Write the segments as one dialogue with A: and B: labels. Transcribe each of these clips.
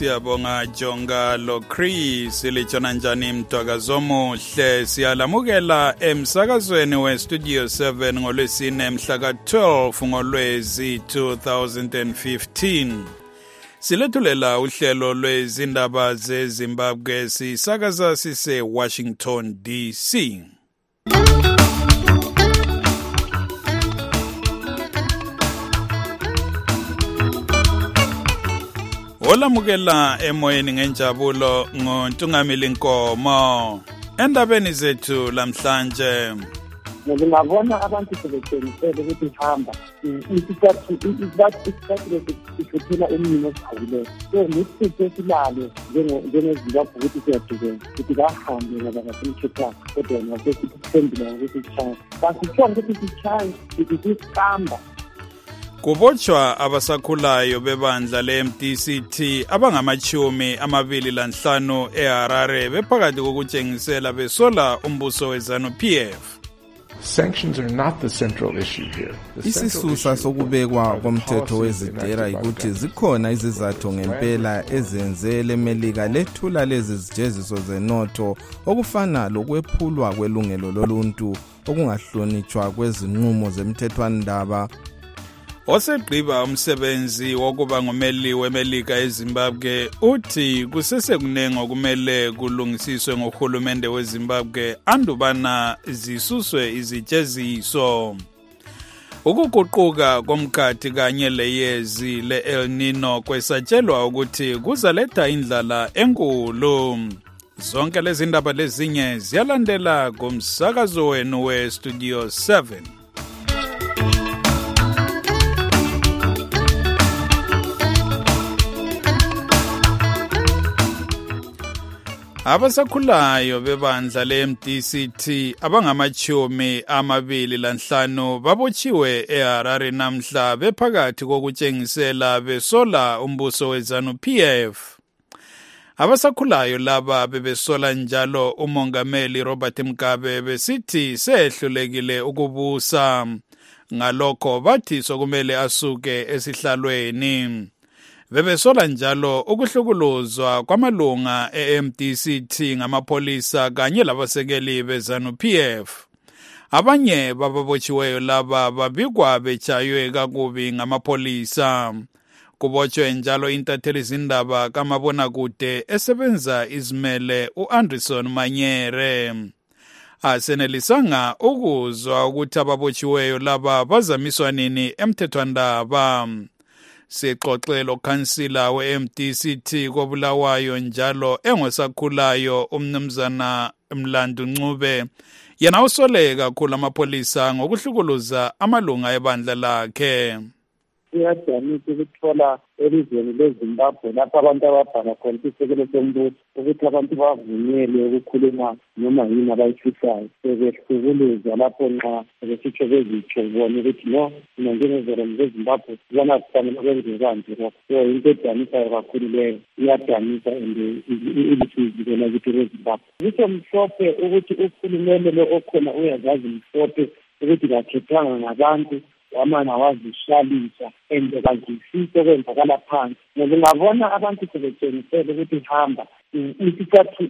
A: siyabonga Jonga lo Chris lichona njani mtwakazo omuhle siyalamukela emsakazweni we Studio 7 ngolwesine mhla ka-12 ngolwezi 2015 silethulela uhlelo lwezindaba zeZimbabwe sisakaza sise Washington DC. Olamukela emoyeni ngenjabulo ngoNtungamili Nkomo. Endabeni zethu lamhlanje
B: ngibona abantu sebethengisele ukuthi hamba isikhathi sikuthela umnimo osivile so nesithe silalo njengezimbabwe ukuthi siyadukela ukuthi bahambe ngoba ngasemthethwa kodwa nasesithembile ukuthi sichaya basitshonga ukuthi sichaya ukuthi sisikamba.
A: Kubotshwa abasakhulayo bebandla le-MDCT abangama-25 eHarare bephakathi kokutshengisela besola umbuso weZANU-PF.
C: Sanctions are not the central issue here.
D: Isisusa sokubekwa komthetho wezidera ukuthi zikhona izizathu ngempela ezenze lemelika lethula lezi zijeziso zenotho okufana lokwephulwa kwelungelo loluntu okungahlonitshwa kwezinqumo zemthethwandaba.
A: Osegqiba umsebenzi wokuba ngumeli wemelika eZimbabwe uthi kusesekunengi okumele kulungisiswe ngohulumende weZimbabwe andubana zisuswe izijeziso. Ukuguquka komkhathi kanye leyezi le-El Nino kwesatshelwa ukuthi kuzaletha indlala enkulu. Zonke lezi ndaba lezinye ziyalandela kumsakazo wenu we Studio 7. Abasakhulayo bebandla le-MDCT abangama-25 babotshiwe eHarare namhla bephakathi kokutshengisela besola umbuso weZANU-PF. Abasakhulayo laba bebesola njalo umongameli Robert Mugabe besithi sehlulekile ukubusa. Ngalokho bathi sokumele asuke esihlalweni. Bebesola njalo ukuhlukuluzwa kwamalunga e-MDCT ngamapolisa kanye labasekeli beZANU-PF. Abanye bababotshiweyo laba babikwa betshaywe kakubi ngamapolisa. Kubotshwe njalo intatheli zindaba kamabonakude esebenza izimele uAnderson Manyere. Asenelisanga ukuzwa ukuthi ababotshiweyo laba bazamiswa nini emthethwandaba. Sixoxelo kansila we-MDCT kobulawayo njalo engosakhulayo umnumzana Mlandu Ncube yena usole kakhulu amapolisa ngokuhlukuluza amalunga ebandla lakhe.
B: Iyadamisa ukuthola elizweni leZimbabwe lapho abantu ababhala khona isekelo sombuso ukuthi abantu bavunyelwe ukukhuluma noma yini abayifisayo sebehlukuluza lapho nxa besitsho bezitsho bona ukuthi no mina njengezolimi leZimbabwe kubona kufanele kwenziwe kanje so into edamisayo kakhulu leyo iyadamisa and ilisizikela kithi leZimbabwe. Kusho mhlophe ukuthi uhulumende lo okhona uyazazi mhlophe ukuthi kakhethanga ngabantu wamana wazihlalisa and bazifise kwenzakala phansi. Ngibona abantu sebetshengisele ukuthi hamba isikhathi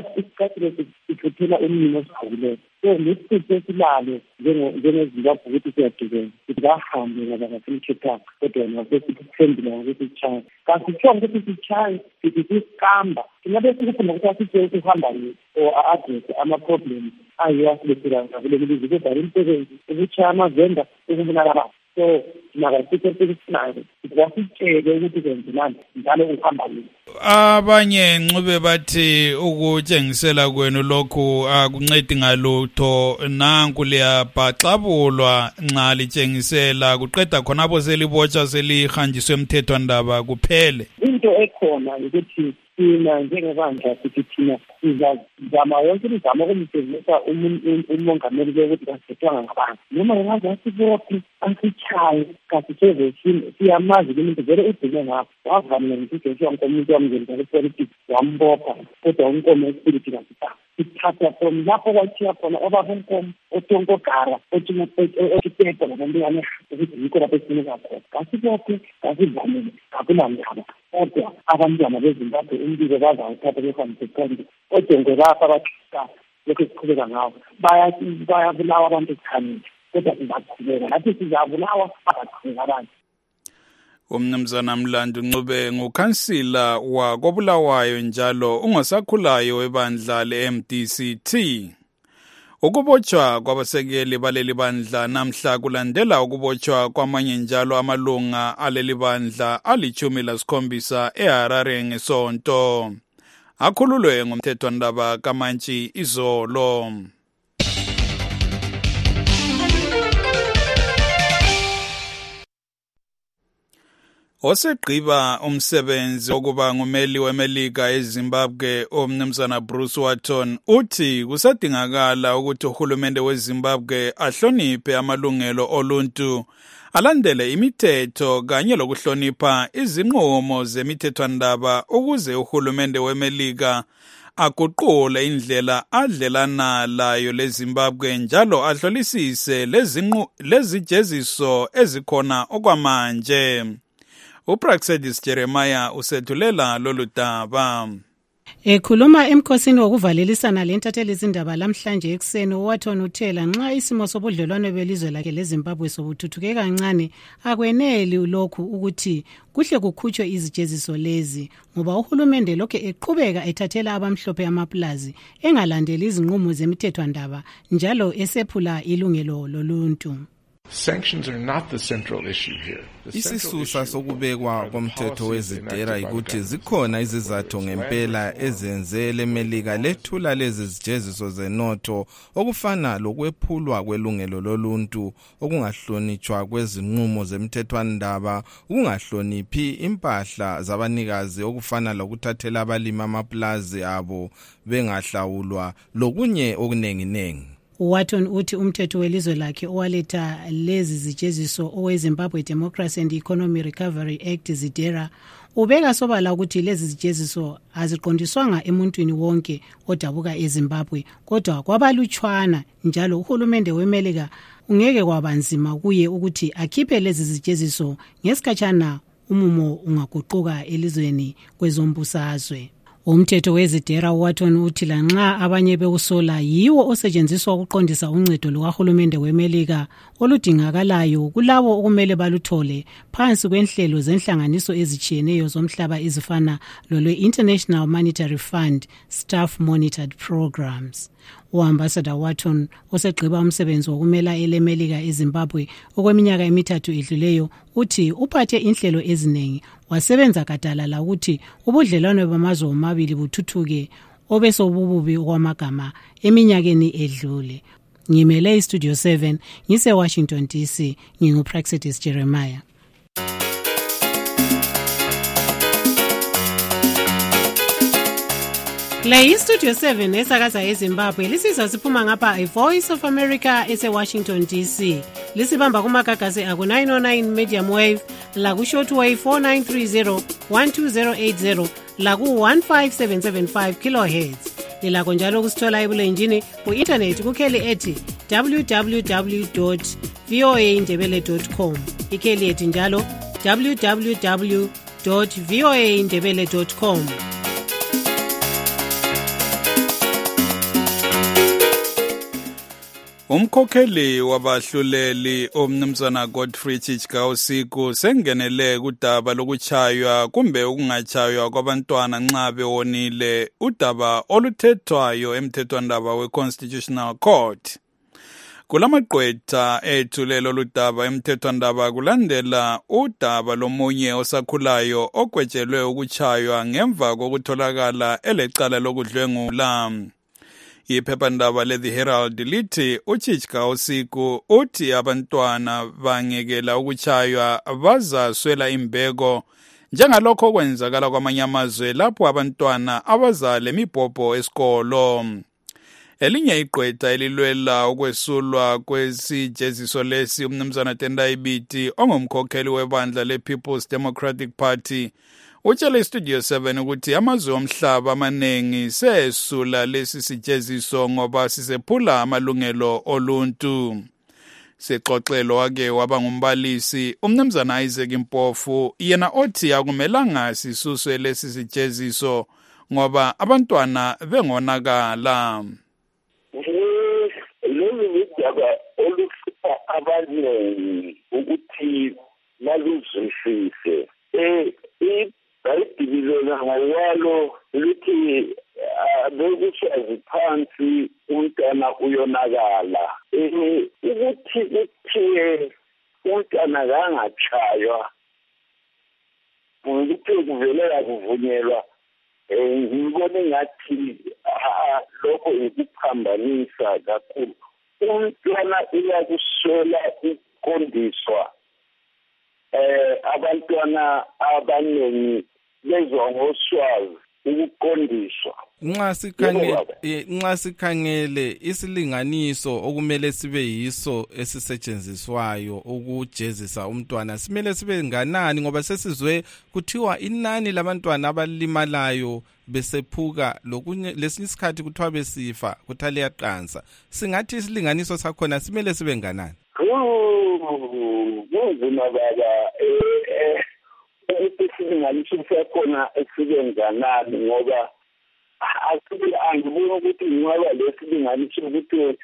B: sikuthela umnimo osivile so nesithe silalo njengezimbabwe ukuthi siyadukela ukuthi bahambe ngoba ngasemthethwa kodwa nasesithembile ukuthi sichaya kasitshonga ukuthi sichaye sithi sisikamba singabe sikufuna ukuthi asitshe ukuhamba o-address ama-problems ayiwasilethela ngakule lizwe kodwa imisebenzi ukuchaya amazenda ukubulala abantu so nakasithe sikufunayo kwasitshele ukuthi kwenzelani njalo uhamba nini.
A: Abanye Ncube bathi ukutshengisela kwenu lokhu akuncedi ngalutho nanku liyabhaxabulwa nxa litshengisela kuqeda khonapho selibotsha selihanjiswe emthethwandaba kuphele.
B: Into ekhona ukuthi thina njengebandla sithi thina sizazama yonke imizamo ukumsebenzisa umongameli ukuthi kasithethwanga ngabantu noma ngaze asibophe asichaye kasitheze siyamazi umuntu vele udinge ngapho wavamile ngisho umuntu wamngeni kwepolitics wambopha kodwa unkomo espirithi kasitha ithatha from lapho kwathiwa khona obabonkomo otonkogara otipepho labantwana ukuthi yikho lapho esinika khona kasibophe kasivamile akunandaba kodwa abantwana bezimbabwe umbiko bazawuthatha behambeseqonde odongo lapha bathisa lokhu siqhubeka ngawo bayabulawa abantu ekukhanyeni kodwa sizaqhubeka nathi sizabulawa abaqhubeka abantu.
A: Umnumzana Mlando Ncube ngukhansila wakobulawayo njalo ungosakhulayo webandla le-MDCT. Ukubotshwa kwabasekeli baleli bandla namhla kulandela ukubotshwa kwamanye njalo amalunga aleli bandla ali-17 eHarare ngesonto. Akhululwe ngumthethwandaba kaMantshi izolo. Osegqiba umsebenzi wokuba ngumeli weMelika eZimbabwe umnumzana Bruce Watton uthi kusadingakala ukuthi uhulumende weZimbabwe ahloniphe amalungelo oluntu, alandele imithetho kanye lokuhlonipha izinqumo zemithethwandaba ukuze uhulumende weMelika aguqule indlela adlelana layo leZimbabwe njalo ahlolisise lezijeziso ezikhona okwamanje. uPraxedis Jeremiah usethulela lolu daba.
E: Ekhuluma emkhosini wokuvalelisana lentatheli izindaba lamhlanje ekseni, uWatton uthela nxa isimo sobudlelwano belizwe lakhe leZimbabwe sobuthuthuke kancane akweneli lokhu ukuthi kuhle kukhutshwe izijeziso lezi ngoba uhulumende lokho eqhubeka ethathela abamhlophe amaplazi engalandeli izinqumo zemithethwandaba njalo esephula ilungelo loluntu.
C: Sanctions are not the central issue here.
D: Isisusa sokubekwa komthetho wezidera ukuthi zikhona izizathu ngempela ezenze leMelika lethula lezi zijeziso zenotho okufana lokwephulwa kwelungelo loluntu, okungahlonitshwa kwezinqumo zemthethwandaba, ukungahloniphi impahla zabanikazi okufana lokuthathela abalimi amaplazi abo bengahlawulwa lokunye okunenginengi.
E: uWatton uthi umthetho welizwe lakhe owaletha lezi zijeziso oweZimbabwe Democracy and Economic Recovery Act ZIDERA ubeka sobala ukuthi lezi zijeziso aziqondiswanga emuntwini wonke odabuka eZimbabwe kodwa kwabalutshwana njalo uhulumende weMelika ungeke kwabanzima kuye ukuthi akhiphe lezi zijeziso ngesikhatshana umumo ungaguquka elizweni kwezombusazwe. Umthetho wezidera uWatton uthi lanxa abanye bewusola yiwo osetshenziswa ukuqondisa uncedo lukahulumende weMelika oludingakalayo kulabo okumele baluthole phansi kwenhlelo zenhlanganiso ezitshiyeneyo zomhlaba ezifana lolwe-International Monetary Fund Staff Monitored Programs. U-Ambassador Watton osegqiba umsebenzi wokumela eleMelika eZimbabwe okweminyaka emithathu edluleyo uthi uphathe inhlelo eziningi wasebenza gadalala ukuthi ubudlelwano bamazwe omabili buthuthuke obesobububi okwamagama eminyakeni edlule. Ngimele iStudio 7 ngise Washington DC nginguPraxedis Jeremiah. Le iStudio 7 esakaza eZimbabwe lisizwa siphuma ngapha iVoice of America ese-Washington DC. Lisibamba kumagagasi aku-909 medium wave, laku-shortwave 4930 12080, laku-15775 kilohertz. Lilakho njalo kusithola ebulenjini ku-internet kukheli ethi www.voaindebele.com. Ikheli ethi njalo www.voaindebele.com.
A: Umkhokheli wabahluleli omnumzana Godfrey Chickaosiku sengenele kudaba lokuchaywa kumbe ukungachaywa kwabantwana nxa bewonile, udaba oluthethwayo emthethwandaba we-Constitutional Court. Kulamagqwetha ethulelo ludaba emthethwandaba kulandela udaba lomunye osakhulayo ogwetshelwe ukuchaywa ngemva kokutholakala elecala lokudlwengula. Iphephandaba le-The Herald lithi uChickaosiku uthi abantwana bangekela ukuchaywa bazaswela imbeko njengalokho kwenzakala kwamanye amazwe lapho abantwana abazale imibhobho esikolo. Elinye igqwetha elilwela ukwesulwa kwesijeziso lesi umnumzana Tendai Biti ongumkhokheli webandla le-People's Democratic Party Utshele iStudio 7 ukuthi amazwe omhlaba amaningi sesula lesi sijeziso ngoba sisephula amalungelo oluntu. Sexoxelo wake waba ngumbalisi umnumzana Isaac Mpofu yena othi akumelanga sisuswe lesi sijeziso ngoba abantwana bengonakala.
F: Lolu lidaba oluhlupha abaningi ukuthi baluzwisise. iBhayibhili ngokwalo lithi bekushazi phansi umntwana uyonakala. Ukuthi kuthiwe umntwana kangatshaywa ukuthi kuvelela kuvunyelwa ngibona ngathi lokho ikuphambanisa kakhulu. Umntwana uyakuswela ukukondiswa. Abantwana abaningi bezwa ngoswazi ukukondiswa.
D: Nxa sikhangele isilinganiso okumele sibe yiso esisetshenziswayo ukujezisa umntwana simele sibe nganani ngoba sesizwe kuthiwa inani labantwana abalimalayo besephuka lokunye lesinye isikhathi kuthiwa besifa kuthale yaqansa. Singathi isilinganiso sakhona simele sibe nganani?
F: Kunzima baba ukuthi isilinganiso sakhona esibe nganani ngoba angiboni ukuthi ngoba lesilinganiso ukuthi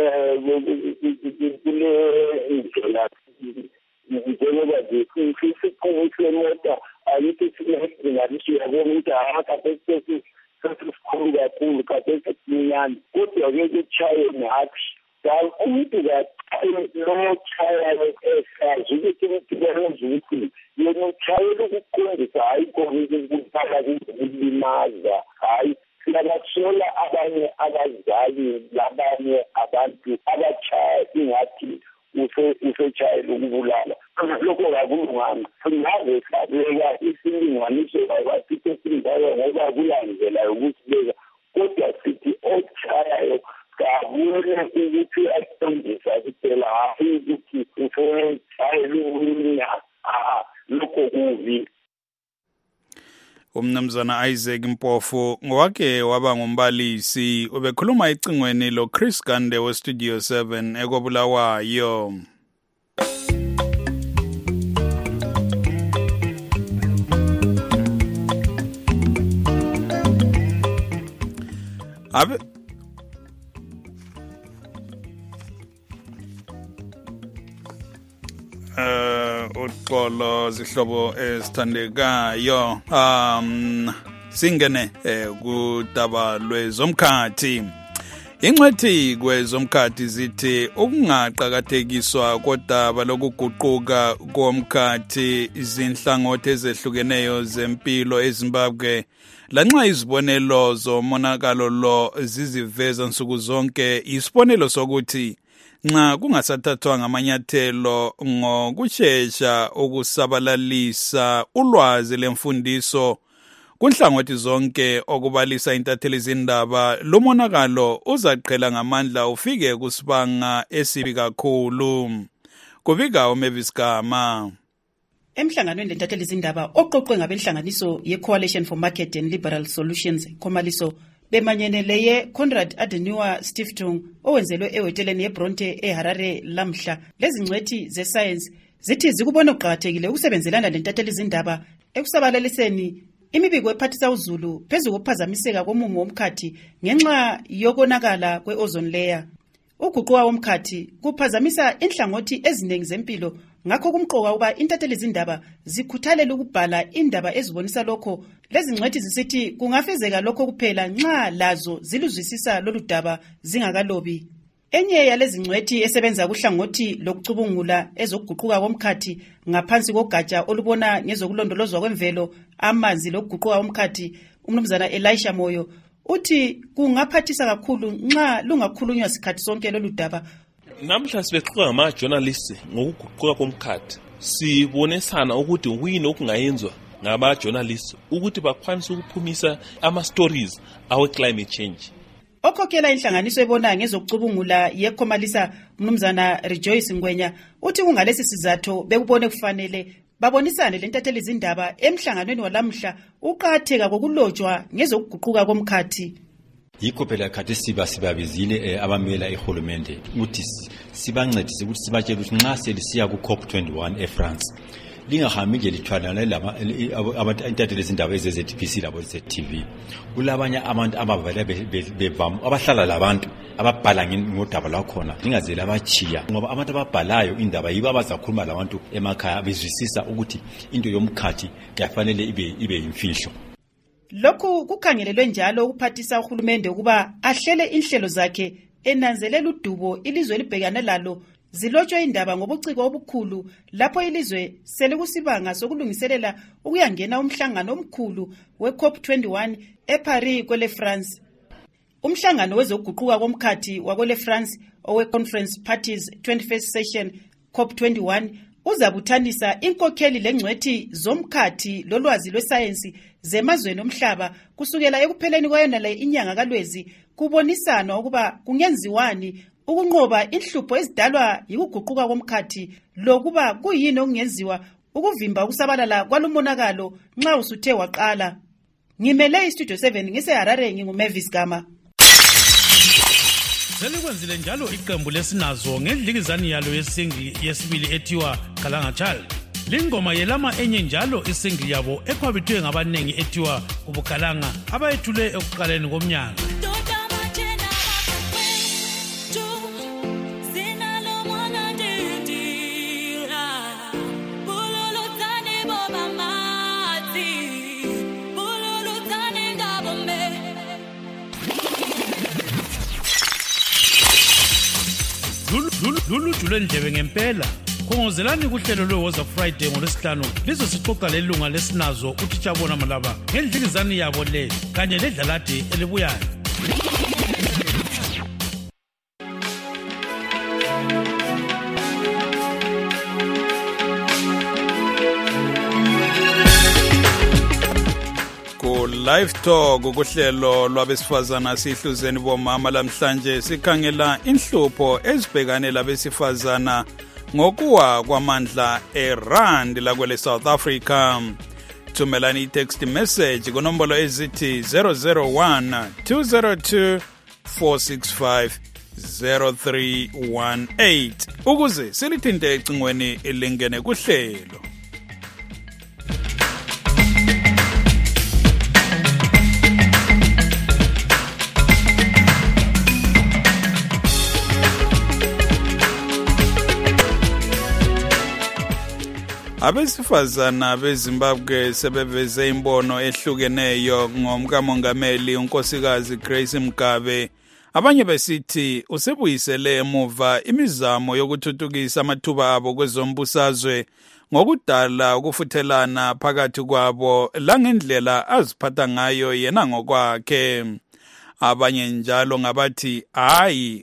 F: kule indlela njengoba isikhungo semota ayithi silinganiso yabona ukuthi akaphethe sesikhulu kakhulu kaphethe siminyane kodwa-ke kutshaye ngathi umuntu lochayayo esazi ukuthi umntu ukuthi yena uchayela ukuqondisa hayi kokukuthala kulimaza hayi siyabasola abanye abazali labanye abantu abachaya ingathi usechayela ukubulala. Lokho kakulunganga. Singaze sabeka isilinganiso kwathi sesindala ngoba kulandela yokusibeka kodwa sithi ochayayo kabule ukuthi aqondisa kuphela hayi ukuthi usechayela ukulinya lokho kuvi.
A: Umnumzana Isaac Mpofu ngowake waba ngumbalisi ubekhuluma ecingweni lo Chris Gande weStudio 7 eKobulawayo. Uxolo zihlobo esithandekayo singene kudaba lwezomkhathi. Ingcwethi kwezomkhathi zithi ukungaqhakathekiswa kodaba lokuguquka komkhathi izinhlangothi ezehlukeneyo zempilo eZimbabwe lanxa izibonelo zomonakalo lo ziziveza nsuku zonke isibonelo sokuthi nxa kungasathathwa ngamanyathelo ngokushesha ukusabalalisa ulwazi lemfundiso kunhlangothi zonke okubalisa intatheli zindaba lomonakalo uzaqhela ngamandla ufike kusibanga esibi kakhulu. Kubika uMavis Gama.
G: Emhlanganweni lentatheli zindaba oqoqwe ngabenhlanganiso ye-Coalition for Market and Liberal Solutions Khomaliso bemanyene ye Conrad Adenauer Stiftung owenzelwe ehoteleni yeBronte eHarare lamhla. Lezi ngcwethi ze-science zithi zikubona ukuqhakathekile ukusebenzelana lentatheli zindaba ekusabalaliseni imibiko ephathisa uZulu phezu kokuphazamiseka komumo womkhathi ngenxa yokonakala kwe-ozone layer. Uguquka womkhathi kuphazamisa inhlangothi eziningi zempilo ngakho kumqoka uba intatheli zindaba zikhuthalela ukubhala indaba ezibonisa lokho. Lezi ngcwethi zisithi kungafezeka lokho kuphela nxa lazo ziluzwisisa lolu daba zingakalobi. Enye yalezi ngcwethi esebenza kuhlangothi lokucubungula ezokuguquka komkhathi ngaphansi kogatsha olubona ngezokulondolozwa kwemvelo amanzi lokuguquka komkhathi umnumzana Elisha Moyo uthi kungaphathisa kakhulu nxa lungakhulunywa sikhathi sonke lolu daba.
H: Namhla sibexoxa ngama-journalists ngokuguquka komkhathi sibonisana ukuthi kuyini okungayenzwa ngaba-journalists ukuthi bakwanise ukuphumisa ama-stories awe-climate change.
G: Okhokhela inhlanganiso ebona ngezokucubungula yeKhomalisa umnumzana Rejoice Ngwenya uthi kungalesi sizathu bekubone kufanele babonisane lentatheli zindaba emhlanganweni walamhla uqatheka kokulotshwa ngezokuguquka komkhathi.
I: Yikho phela khathi sibabizile abamela ehulumende ukuthi sibancedise ukuthi sibatshele ukuthi nxa selisiya ku COP21 eFrance lingahambi nje lithwalana lama abantu intatheli zindaba ezeZTPC labo zeTV. Kulabanye abantu abavela bevama abahlala labantu ababhala ngodaba lwakhona lingazela abachiya ngoba abantu ababhalayo indaba yibo abazakhuluma labantu emakhaya bezwisisa ukuthi into yomkhathi kufanele ibe yimfihlo.
G: Lokhu kukhangelelwe njalo ukuphathisa uhulumende ukuba ahlele inhlelo zakhe enanzelela udubo ilizwe libhekana lalo zilotshwe indaba ngobuciko obukhulu lapho ilizwe selikusibanga sokulungiselela ukuyangena umhlangano omkhulu we-COP21 eParis kwele France. Umhlangano wezokuguquka komkhathi wakwele France owe-Conference Parties 21st Session COP21 uzabuthanisa inkokheli lengcwethi zomkhathi lolwazi lwesayensi zemazweni omhlaba kusukela ekupheleni kwayona le inyanga kaLwezi kubonisana ukuba kungenziwani ukunqoba inhlupho ezidalwa yikuguquka komkhathi lokuba kuyini okungenziwa ukuvimba ukusabalala kwalumonakalo nxa usuthe waqala. Ngimele iStudio 7 ngiseHarare nginguMavis Gama.
J: Selikwenzile njalo iqembu lesinazo ngendlikizani yalo yesingli yesibili ethiwa Kalanga Child. Lingoma yelama enye njalo isingli yabo ekhwabithwe ngabanengi ethiwa Ubukalanga abayethule ekuqaleni komnyaka. Lulu jule ndlebe ngempela khongozelani kuhlelo lweWoza Friday ngolwesihlanu lizosixoxa lelunga lesinazo uThitshabona Malaba ngendlikizani yabo le kanye ledlalade elibuyayo.
A: Live Talk ukuhlelo lwabesifazana sihluzeni bomama lamhlanje sikhangela inhlupho ezibhekane labesifazana ngokuwa kwamandla eRand lakwele South Africa. Thumelani text message kunombolo ezithi 001 202 465 0318 ukuze silithinte ecingweni elingene kuhlelo. Abesifazana beZimbabwe sebeveze imbono ehlukeneyo ngomkamongameli unkosikazi Grace Mugabe. Abanye besithi usebuyisele emuva imizamo yokuthuthukisa amathuba abo kwezombusazwe ngokudala ukufuthelana phakathi kwabo langendlela aziphatha ngayo yena ngokwakhe. Abanye njalo ngabathi hayi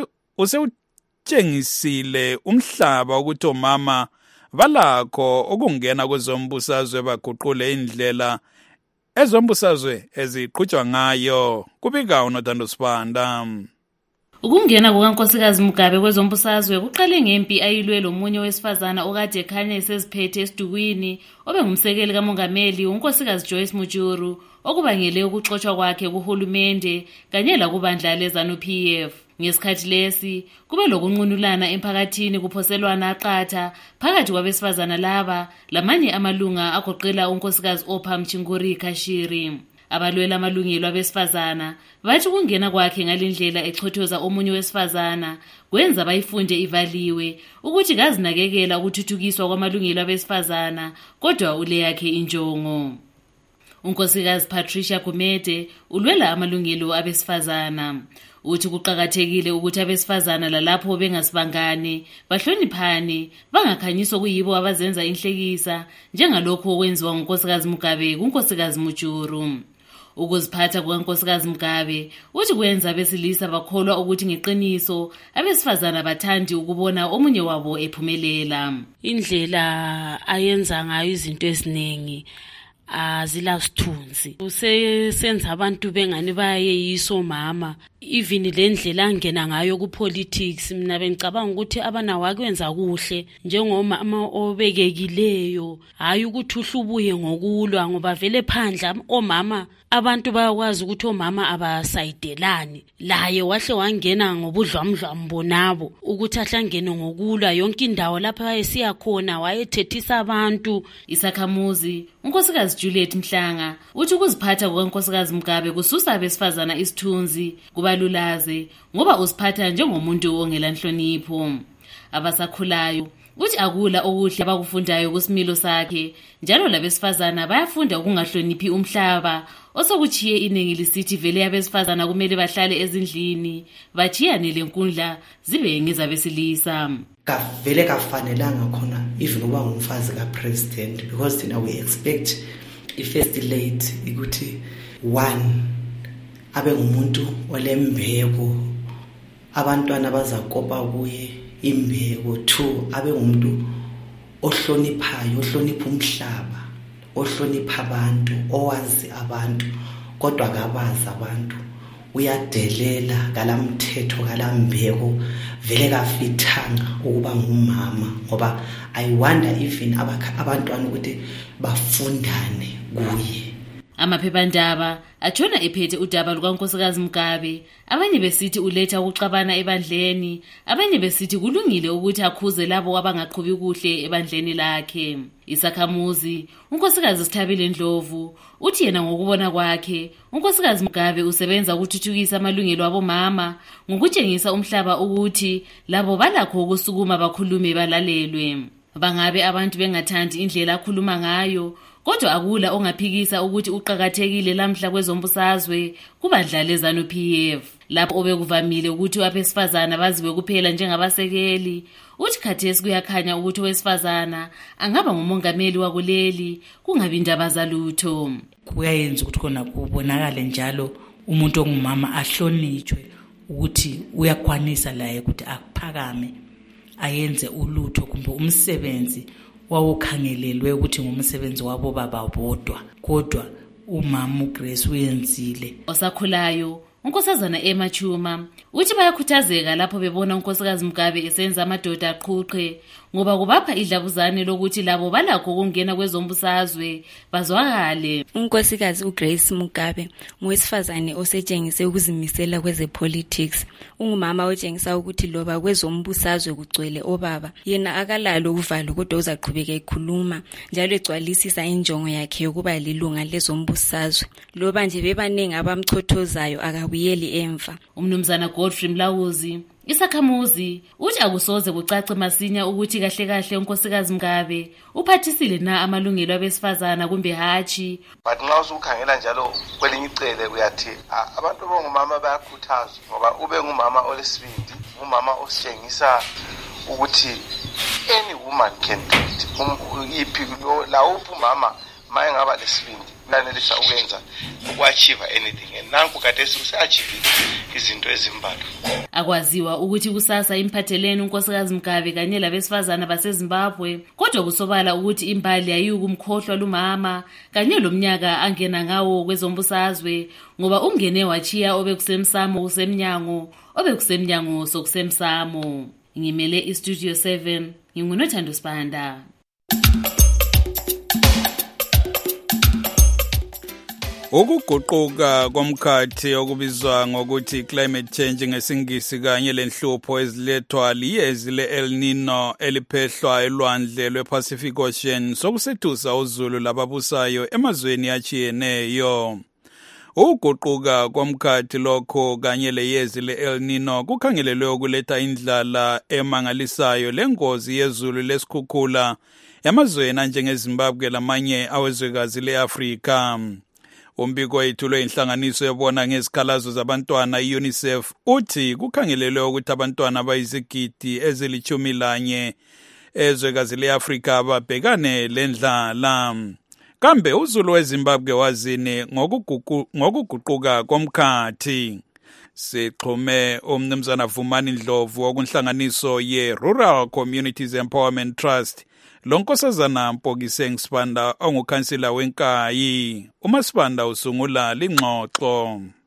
A: usewutshengisile umhlaba ukuthi omama balakho ukungena kwezombusazwe baguqule indlela ezombusazwe eziqhutshwa ngayo. Kubika uNothando Sibanda.
K: Ukungena kukankosikazi Mugabe kwezombusazwe kuqale ngempi ayilwe lomunye wesifazana okade ekhanya eseziphethe esidukwini obengumsekeli kamongameli unkosikazi Joyce Mujuru okubangele ukuxoshwa kwakhe kuhulumende kanye lakubandla leZANU-PF. Ngesikhathi lesi kube lokunqunulana emphakathini kuphoselwana aqatha phakathi kwabesifazana laba lamanye amalunga agoqela unkosikazi Opha Mchinguri Kashiri. Abalwela amalungelo abesifazana bathi kungena kwakhe ngalendlela echothoza omunye wesifazana kwenza bayifunde ivaliwe ukuthi kazinakekela ukuthuthukiswa kwamalungelo abesifazana kodwa ule yakhe injongo. Unkosikazi Patricia Gumede ulwela amalungelo abesifazana. Uthi kuqhakathekile ukuthi abesifazana lalapho bengasibangane bahloniphane bangakhanyiswa kuyibo abazenza inhlekisa njengalokho okwenziwa ngunkosikazi Mugabe kunkosikazi Mujuru. Ukuziphatha kukankosikazi Mugabe uthi kwenza abesilisa bakholwa ukuthi ngeqiniso abesifazana bathandi ukubona omunye wabo ephumelela.
L: Indlela ayenza ngayo izinto eziningi azila sithunzi usesenza abantu bengani baye yiso mama even lendlela angena ngayo ku politics mina bengicabanga ukuthi abanawo akwenza kuhle njengomama obekekileyo hayi ukuthi uhlubuye ngokulwa ngoba vele phandla omama abantu bayakwazi ukuthi omama abasayidelani laye wahle wangena ngobudlwamdlwambo nabo ukuthi ahlangene ngokulwa yonke indawo lapha ayesiya khona wayethethisa abantu.
K: Isakhamuzi unkosikazi Juliet Mhlanga uthi ukuziphatha kukankosikazi Mugabe kususa abesifazana isithunzi kubalulaze ngoba usiphatha njengomuntu ongela nhlonipho. Abasakhulayo uthi akula okuhle abakufundayo kusimilo sakhe njalo labesifazana bayafunda ukungahloniphi umhlaba osokuchiye iningi lisithi vele abesifazana kumele bahlale ezindlini bachiyane lenkundla zibe ngezabesilisa.
M: Vele kafanelanga khona even uba ngumfazi kapresident because thina we expect i-first lady ukuthi one abe ngumuntu olembeko abantwana bazakopa kuye imbeko. Two abe ngumuntu ohloniphayo ohlonipha umhlaba ohlonipha abantu owazi abantu kodwa akabazi abantu uyadelela kalamthetho kalambeko vele kafithanga ukuba ngumama ngoba I wonder even abantwana ukuthi bafundane kuye.
K: Amaphephandaba atshona ephethe udaba lukankosikazi Mugabe, abanye besithi uletha ukuxabana ebandleni, abanye besithi kulungile ukuthi akhuze labo abangaqhubi kuhle ebandleni lakhe. Isakhamuzi unkosikazi Sithabile Ndlovu uthi yena ngokubona kwakhe unkosikazi Mugabe usebenza ukuthuthukisa amalungelo abomama ngokutshengisa umhlaba ukuthi labo balakho ukusukuma bakhulume balalelwe. Bangabe abantu bengathandi indlela akhuluma ngayo kodwa akula ongaphikisa ukuthi uqhakathekile lamhla kwezombusazwe kubadlale ZANU-PF lapho obekuvamile ukuthi abesifazana baziwe kuphela njengabasekeli. Uthi khathesi kuyakhanya ukuthi owesifazana angaba ngumongameli wakuleli kungabi indaba zalutho.
N: Kuyayenza ukuthi khona kubonakale njalo umuntu ongumama ahlonitshwe ukuthi uyakwanisa laye ukuthi akuphakame ayenze ulutho kumbe umsebenzi wawukhangelelwe ukuthi ngumsebenzi wabo baba bodwa kodwa umama uGrace uyenzile.
K: Osakhulayo unkosazana eMachuma uthi bayakhuthazeka lapho bebona unkosikazi Mugabe esenza amadoda aqhuqhe ngoba kubapha idlabuzane lokuthi labo balakho ukungena kwezombusazwe bazwakale.
O: Unkosikazi uGrace Mugabe ngowesifazane osetshengise ukuzimisela kwezepolitics. Ungumama otshengisa ukuthi loba kwezombusazwe kugcwele obaba yena akalalo uvalo kodwa uzaqhubeka ekhuluma njalo egcwalisisa injongo yakhe yokuba lilunga lezombusazwe. Loba nje bebaningi abamchothozayo akabuyeli emva.
K: Umnumzana Godfrey Mlawuzi Isakhamuzi uthi akusoze kucace masinya ukuthi kahle kahle unkosikazi Mugabe uphathisile na amalungelo abesifazana kumbe hachi.
P: But nxa usukhangela njalo kwelinye icele uyathi abantu bongumama bayakhuthazwa ngoba ube ngumama olesibindi umama ositshengisa ukuthi any woman can do it. Iphi la umama maye ngaba lesibindi lanelisa ukwenza ukuachieve anything and nanku khathesi useachieve izinto ezimbalwa.
K: Akwaziwa ukuthi kusasa imphathelene unkosikazi Mugabe kanye labesifazana baseZimbabwe kodwa kusobala ukuthi imbali ayukumkhohlwa lumama kanye lomnyaka angena ngawo kwezombusazwe ngoba ungene wachiya obekusemsamo kusemnyango obekusemnyango sokusemsamo. Ngimele iStudio 7 ngingunothando Sibanda.
A: Ukuguquka komkhathi okubizwa ngokuthi climate change ngesingisi kanye lenhlupho ezilethwa liyezi le-El Nino eliphehlwa elwandle lwe-Pacific Ocean sokusethusa uzulu lababusayo emazweni achiyeneyo. Ukuguquka komkhathi lokho kanye leyezi le-El Nino kukhangelelwe ukuletha indlala emangalisayo lengozi yezulu lesikhukhula emazweni anjengeZimbabwe lamanye awezwekazi le-Afrika. Umbiko wethulwe inhlanganiso yabona ngezikhalazo zabantwana i-UNICEF uthi kukhangelelwe ukuthi abantwana bayizigidi ezili-11 ezwekazi le-Afrika ababhekane lendlala. Kambe uzulu weZimbabwe wazini ngokuguquka komkhathi. Sixhume umnumzana Vumani Ndlovu okunhlanganiso ye-Rural Communities Empowerment Trust lonkosazana Mpokiseng Sibanda ongukhansila wenkayi. UMasibanda usungula lingxoxo.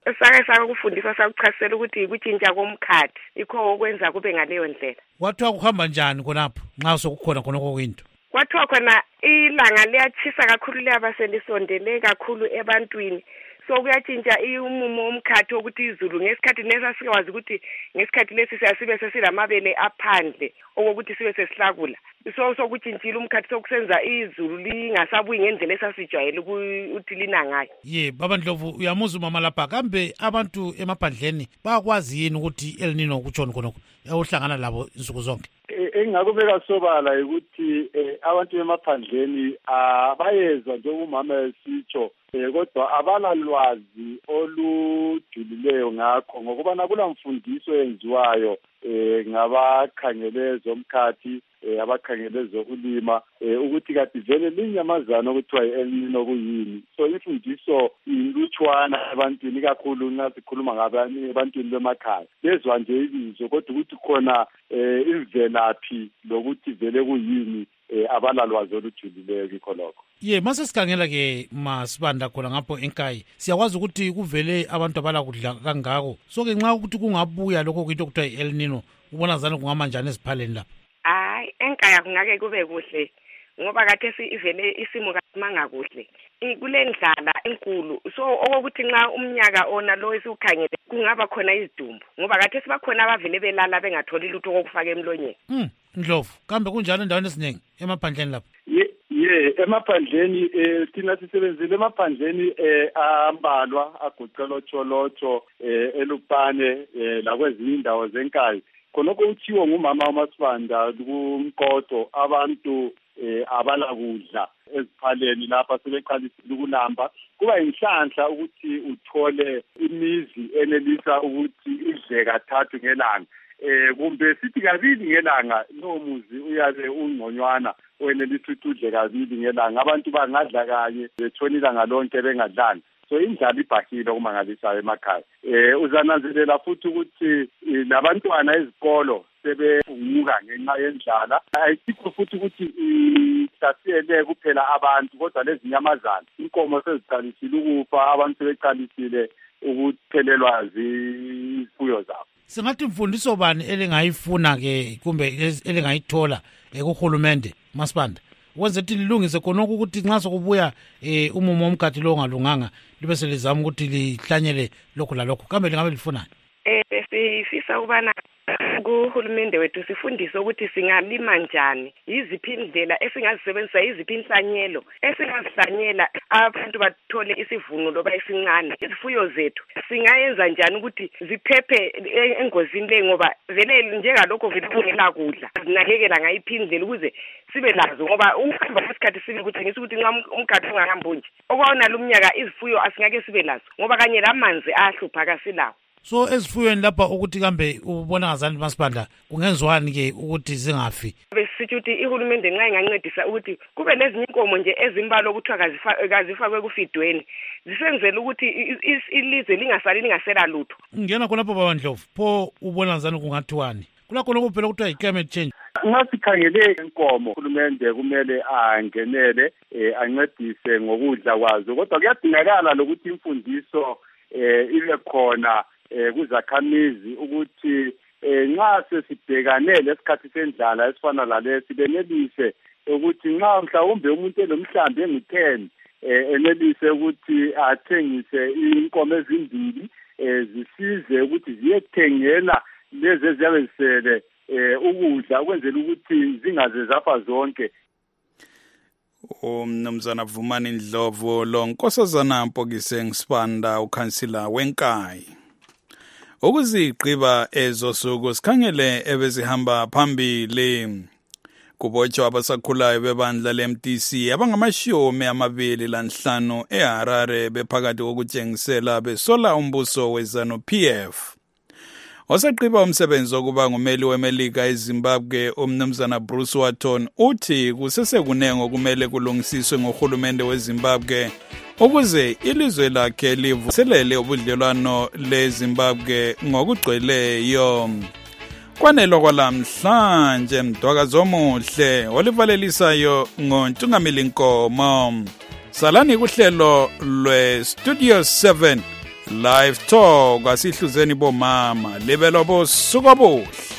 Q: sake kufundiswa sakuchasisela ukuthi ukutshintsha komkhathi ikho okwenza kube ngaleyo ndlela.
J: Kwathiwa kuhamba njani khonapho nxa sokukhona khonoko kwinto?
Q: Kwathiwa khona ilanga liyatshisa kakhulu liyaba selisondele kakhulu ebantwini. So kuyatshintsha umumo womkhathi ukuthi izulu ngesikhathi nesa sikwazi ukuthi ngesikhathi lesi siyasibe sesilamabele aphandle okokuthi sibe sesihlakula. So kutshintshile umkhathi sokusenza izulu lingasabuyi ngendlela esasijwayele ukuthi lina ngayo.
J: Baba Ndlovu uyamuza mama lapha kambe abantu emaphandleni bayakwazi yini ukuthi El Nino kutshoni khonoko uhlangana labo insuku zonke?
R: Engakubeka sobala ukuthi abantu emaphandleni abayezwa nje umama esitsho kodwa abalalwazi olujulileyo ngakho ngokubana kulamfundiso yenziwayo ngabakhangele zomkhathi abakhangele zokulima ukuthi kati vele linyamazana okuthiwa yi-El Nino kuyini. So imfundiso inlutshwana ebantwini kakhulu nxa sikhuluma ngabantwini bemakhaya bezwa nje ibizo kodwa ukuthi khona imvelaphi lokuthi vele kuyini abalalwazi olujulileyo kikho lokho.
J: Mase sikhangela ke masibanda khona ngapho enkayi siyakwazi ukuthi kuvele abantu abala kudla kangako. So ke nxa ukuthi kungabuya lokho kuyinto okuthiwa yi-El Nino ubona zana kungama njani esiphaleni lapha?
Q: Hayi enkaya kungake kube kuhle ngoba kade ivele isimo kasimanga kuhle. Kulendlala enkulu so okokuthi nxa umnyaka ona lo esiukhangele kungaba khona izidumbu ngoba kade sibakhona abavele belala bengatholi lutho okufaka emlonyeni.
J: Ndlovu kambe kunjalo endaweni esiningi emaphandleni lapha?
R: Emaphandleni thina sisebenzile emaphandleni ambalwa agoqelotsholotsho eLupane lakwezinye indawo zenkayi. Khonoko uthiwa ngumama uMasibanda kumqodo abantu abalakudla eziphaleni lapha sebeqalisile ukulamba. Kuba inhlanhla ukuthi uthole imizi enelisa ukuthi idle kathathu ngelanga. Kumbe sithi kabili ngelanga lowo muzi uyabe ungconywana wenelisa ukuthi udle kabili ngelanga. Abantu bangadla kanye betshonila ngalonke bengadlanga. So indlala ibhahile okumangalisayo emakhaya. Uzananzelela futhi ukuthi labantwana ezikolo sebevuka ngenxa yendlala. Ayisikho futhi ukuthi ihlasele kuphela abantu kodwa lezi nyamazana. Inkomo seziqalisile ukufa, abantu sebeqalisile ukuthelelwa izifuyo zabo.
J: Singathi mfundiso bani elingayifuna ke kumbe elingayithola kuhulumende Masibanda wenze ukuthi lilungise khonoko ukuthi nxa sokubuya umumo womkhathi lo ongalunganga libe selizama ukuthi lihlanyele lokho lalokho kambe lingabe lifunani?
Q: Sifisa ukubana kuhulumende wethu sifundise ukuthi singalima njani, yiziphi indlela esingazisebenzisa, yiziphi inhlanyelo esingazihlanyela abantu bathole isivuno loba esincane. Izifuyo zethu singayenza njani ukuthi ziphephe engozini le ngoba vele njengalokho vele kungela kudla zinakekela ngayiphi indlela ukuze sibe lazo ngoba ukuhamba kwesikhathi sibe kuthengisa ukuthi nxa umkhathi ungahambi nje okwawona lumnyaka izifuyo asingake sibe lazo ngoba kanye lamanzi ahlupha kasilawo.
J: So ezifuyweni lapha ukuthi kambe ubona ngazani Masibanda kungenziwani ke ukuthi zingafi?
Q: Besithi ukuthi ihulumende nxa ingancedisa ukuthi kube lezinye inkomo nje ezimbalo ukuthiwa kazifakwe kufidweni zisenzele ukuthi ilizwe lingasela lutho.
J: Ngena khonapho Baba Ndlovu pho ubona ngazani kungathiwani? Kulakho lokuphela ukuthiwa i-climate change.
R: Nxa sikhangele inkomo uhulumende kumele angenele ancedise ngokudla kwazo kodwa kuyadingakala lokuthi imfundiso ibe khona kuzakhamizi ukuthi nxa sesibhekane lesikhathi sendlala esifana lalesi benelise ukuthi nxa mhlawumbe umuntu elomhlambi engu-10 enelise ukuthi athengise inkomo ezimbili zisize ukuthi ziyethengela lezi eziyabe zisele ukudla ukwenzela ukuthi zingaze zafa zonke.
A: Umnumzana Vumani Ndlovu lo Nkosazana Mpokise Ngisibanda ukhansila wenkayi. Ukuzigqiba ezo suku sikhangele ebezihamba phambili kubotshwa abasakhulayo bebandla le-MDC abangama-25 eHarare bephakathi kokutshengisela besola umbuso weZANU-PF. Osaqhiba umsebenzi wokuba ngumeli weMelika eZimbabwe umnumzana Bruce Watton uthi kusesekunengo okumele kulungisiswe ngohulumende weZimbabwe ukuze ilizwe lakhe livuselele ubudlelwano leZimbabwe ngokugcweleyo. Kwanelo kwalamhlanje mdwakazo omuhle olivalelisayo ngoNtungamili Nkomo. Salani kuhlelo lwe Studio 7 Live Talk asihluzeni bomama libelo bosuku obuhle.